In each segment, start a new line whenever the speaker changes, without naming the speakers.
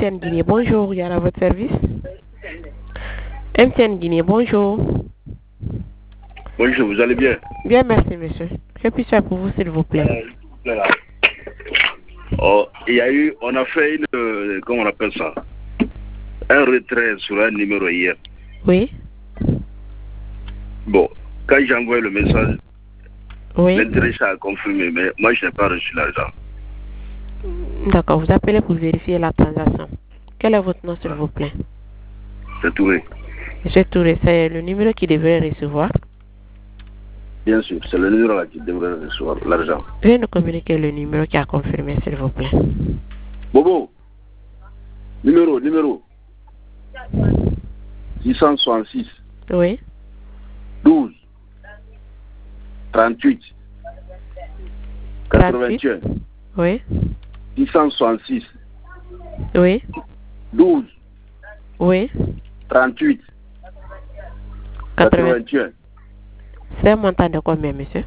MTN Guinée, bonjour, il y a à votre service. MTN Guinée, bonjour.
Bonjour, vous allez bien?
Bien, merci, monsieur. Que puis-je faire pour vous, s'il vous plaît?
Oh, il y a eu, on a fait une, comment on appelle ça? Un retrait sur un numéro hier.
Oui.
Bon, quand j'ai envoyé le message,
Oui.
l'intérêt a confirmé, mais moi je n'ai pas reçu l'argent.
D'accord, vous appelez pour vérifier la transaction. Quel est votre nom, s'il vous plaît?
C'est Touré.
Monsieur Touré, c'est le numéro qui devrait recevoir.
Bien sûr, c'est le numéro là qui devrait recevoir l'argent.
Veuillez nous communiquer le numéro qui a confirmé, s'il vous plaît.
Bobo, numéro 666.
Oui.
12 38 81.
Oui.
666.
Oui.
12.
Oui.
38. 81.
C'est un montant de combien, monsieur?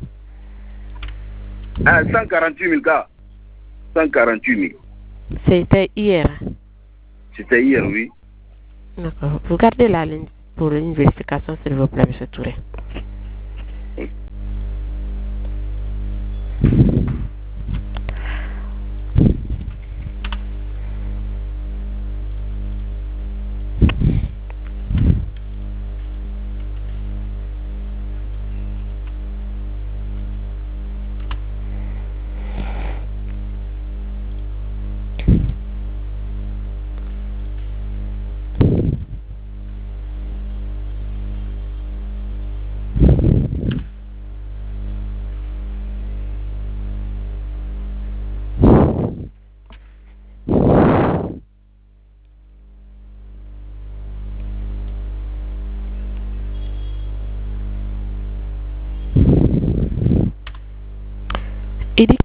148 000 gars. 148 000.
C'était hier.
C'était hier, oui.
D'accord. Vous gardez la ligne pour une vérification, s'il vous plaît, monsieur Touré. Il dit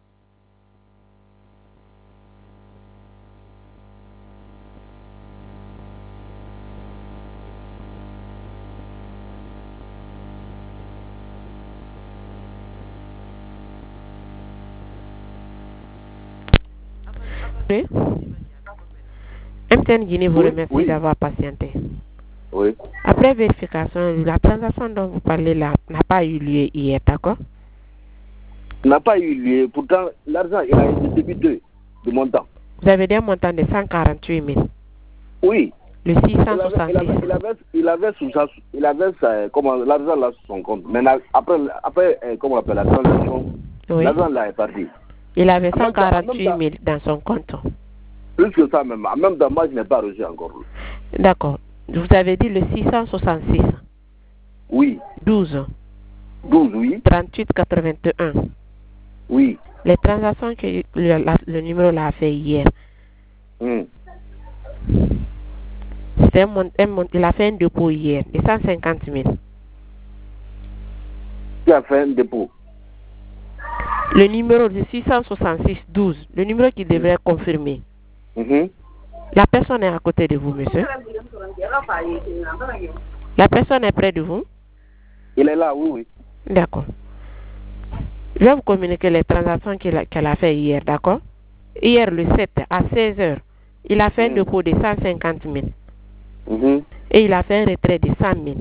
MTN Guinée vous remercie d'avoir patienté.
Oui.
Après vérification, la transaction dont vous parlez là n'a pas eu lieu hier, d'accord?
N'a pas eu lieu. Pourtant, l'argent, il a été débité de montant.
Vous avez dit un montant de 148 000.
Oui.
Le 666.
Il avait comment, l'argent là sur son compte. Mais après comment on appelle la transaction,
oui.
L'argent là est parti.
Il avait 148 000 dans son compte.
Plus que ça même. Même dans moi, je n'ai pas reçu encore.
D'accord. Vous avez dit le 666.
Oui.
12.
12, oui.
38 81.
Oui.
Les transactions que le numéro l'a fait hier. Il a fait un dépôt hier de 150 000.
Qui a fait un dépôt?
Le numéro de 666 12, le numéro qui devrait confirmer. La personne est à côté de vous, monsieur. La personne est près de vous?
Il est là, oui.
D'accord. Je vais vous communiquer les transactions qu'elle a fait hier, d'accord? Hier, le 7, à 16h, il a fait un dépôt de 150 000. Et il a fait un retrait de 100 000.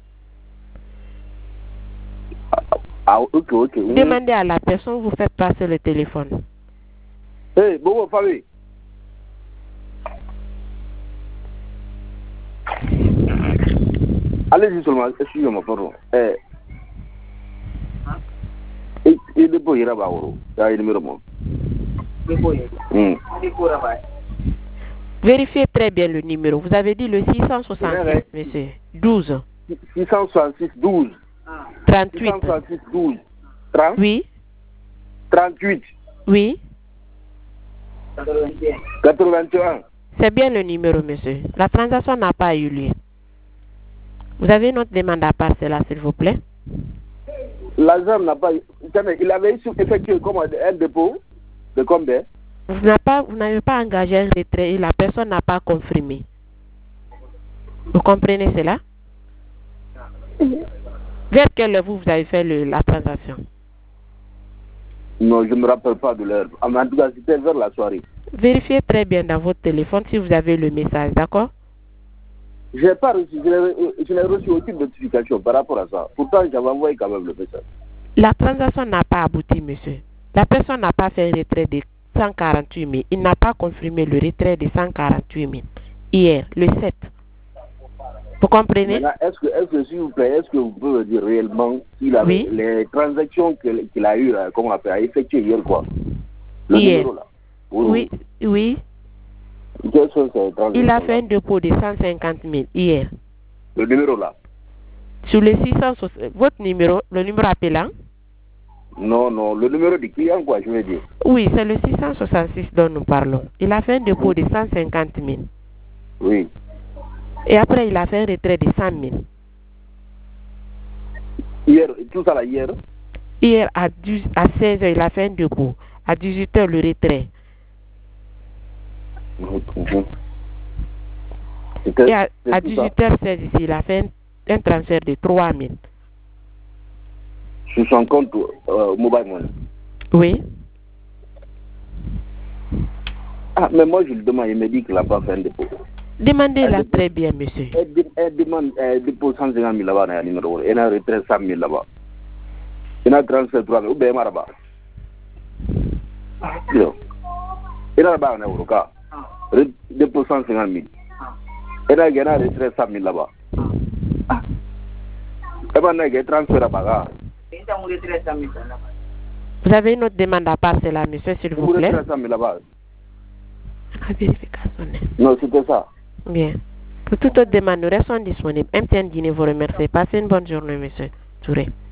Ah, ok.
Demandez à la personne, vous faites passer le téléphone.
Hey, Bobo, Fabi. Allez-y seulement, excusez-moi, pardon. Il dépôt ira baouro. Il y a un numéro.
Vérifiez très bien le numéro. Vous avez dit le 666, monsieur. 12.
666, 12.
38.
666, 12. 30?
Oui.
38.
Oui.
81.
C'est bien le numéro, monsieur. La transaction n'a pas eu lieu. Vous avez une autre demande à part cela, s'il vous plaît?
L'argent n'a pas... Il avait effectué comme un dépôt de combien?
Vous n'avez pas engagé un retrait et la personne n'a pas confirmé. Vous comprenez cela? Vers quelle heure vous avez fait la transaction?
Non, je ne me rappelle pas de l'heure. En tout cas, c'était vers la soirée.
Vérifiez très bien dans votre téléphone si vous avez le message, d'accord?
Je n'ai reçu aucune notification par rapport à ça. Pourtant, j'avais envoyé quand même le message.
La transaction n'a pas abouti, monsieur. La personne n'a pas fait un retrait de 148 000. Il n'a pas confirmé le retrait de 148 000 hier, le 7. Vous comprenez?
Est-ce que s'il vous plaît, est-ce que vous pouvez me dire réellement s'il a les transactions qu'il a eu, comment on appelle, à effectuer hier, quoi? Le numéro là.
Oui.
Quelles sont ces transactions?
Il a fait un dépôt de 150 000 hier.
Le numéro là?
Sur le 660, votre numéro, le numéro appelant?
Non, le numéro du client, quoi, je veux dire.
Oui, c'est le 666 dont nous parlons. Il a fait un dépôt de 150 000.
Oui.
Et après, il a fait un retrait de 100 000.
Hier, tout ça là, hier?
Hier, à 16h, il a fait un dépôt. À 18h, le retrait. Et à 18h16, ici, il a fait un transfert de 3 000.
Sur son compte mobile money?
Oui.
Ah, mais moi, je le demande, il me dit qu'il n'a pas fait un dépôt.
Demandez-la très bien, monsieur.
Elle demande un dépôt 150 000 là-bas, il y a un numéro. Il y a un retrait 100 000 là-bas. Il y a un transfert 3 000. Ou bien, là-bas. Il y a là-bas un euro. Dépôt 150 000. Il y a un retrait 100 000 là-bas. Il y a un transfert là-bas.
Vous avez une autre demande à part, c'est là, monsieur, s'il vous plaît?
Non, c'était ça.
Bien. Pour toute autre demande, nous restons disponibles. MTN Guinée vous remercie. Passez une bonne journée, monsieur Touré.